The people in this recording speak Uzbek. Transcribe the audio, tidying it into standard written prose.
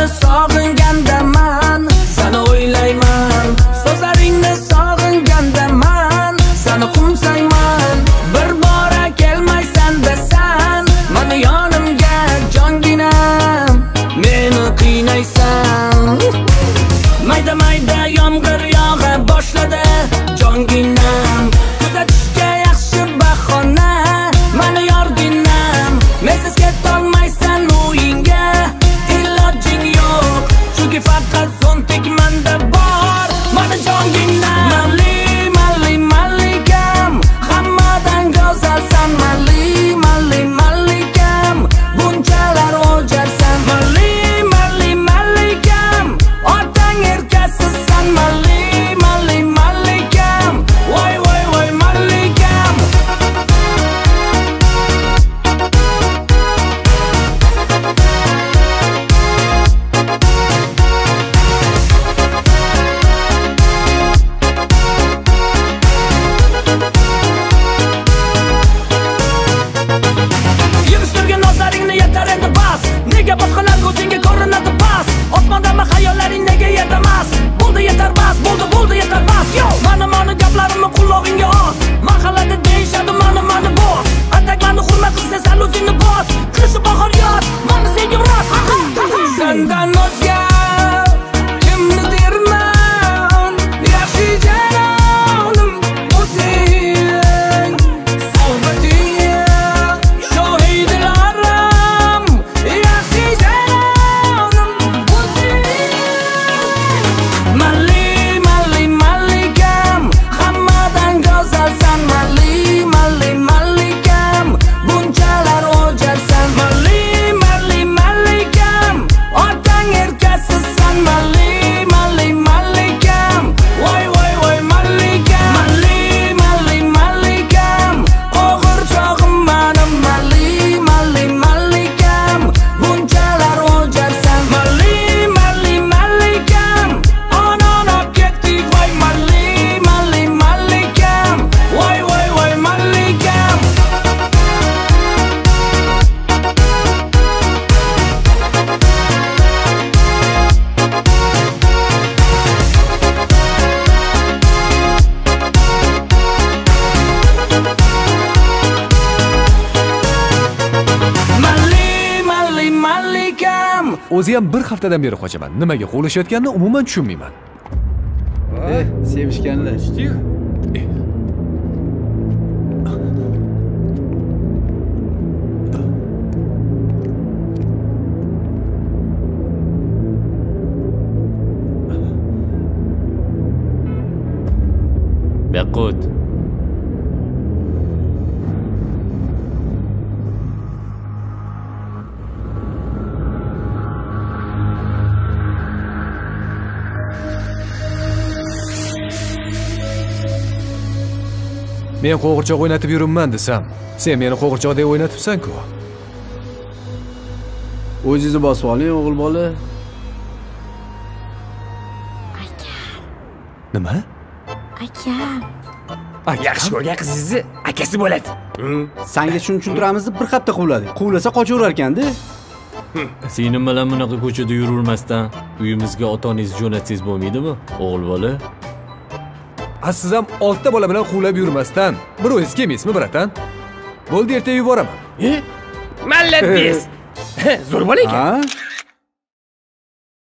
sog'ingandaman, seni o'ylayman. So'zlaringni sog'ingandaman, seni qo'msayman. Bir bora kelmaysan desan, meni yonimga jonginam, meni qiynaysan. Mayda mayda yomg'ir yog'a boshladi jonginam, kuzatishga yaxshi bahona, meni yorginam. Mensiz ketolmaysan uyingga, ilojing yo'q, chunki faqat so'ntik menda bor, meni jonginam. Malli malli mallikam, hammadan go'zalsan. Malli malli mallikam, bunchalar o'jarsan. Malli malli mallikam, otang erkasizsan. Malli malli mallikam, voy voy voy mallikam. Yig'ishtirgan nozlaringni yetar endi bas. Nega boshqalar ko'zingga ko'rinadi pas? Osmondami xayollaring nega yerda emas? Bo'ldi yetar bas, bo'ldi yetar bas. Yo, mani gaplarimni qulog'ingga os. Mahallada deyishadi mani boss. Ataklarni hurmat qilsa sal o'zingni bos. Qish bahor yoz, mani sevgim rost. Sendan o'zga kimni derman? Yaxshi janonim o'zing. Sohbating shohidlarim, yaxshi janonim o'zing. Malli malli mallikam, hammadan go'zalsan. Malli malli mallikam, bunchalar o'jarsan. Malli malli mallikam, otang erkasizsan. Malli malli mallikam, voy voy voy mallikam. Malli malli mallikam, og'ir chog'im menim. Malli malli mallikam, bunchalar o'jarsan. Malli malli mallikam, ononab ketdik voy. Malli malli mallikam, voy voy voy mallikam. Malli malli mallikam. O'zi ham bir haftadan beri qochaman. Nimaga qo'lashayotganini umuman tushunmayman. Sevishganlar. Baqut. Men qo'g'irchoq o'ynatib yuribman desam, sen meni qo'g'irchoqdek o'ynatibsan-ku. O'zingizni bosib oling, o'g'il bola. Nima? Aka. Yaxshi ko'rgan qizingizni akasi bo'ladi. Senga shuni tushuntiramiz deb bir hafta quvladik. Quvlasa qochaverar ekanda. Sening bilan bunaqa ko'chada yuravermasdan uyimizga ota-onangizni jo'natsangiz bo'lmaydimi, o'g'il bola? Siz ham oltita bola bilan quvlab yurmasdan bir o'zingiz kelmaysizmi, bratan? Bo'ldi, ertaga yuboraman. Malladingiz. Zo'r bola ekan.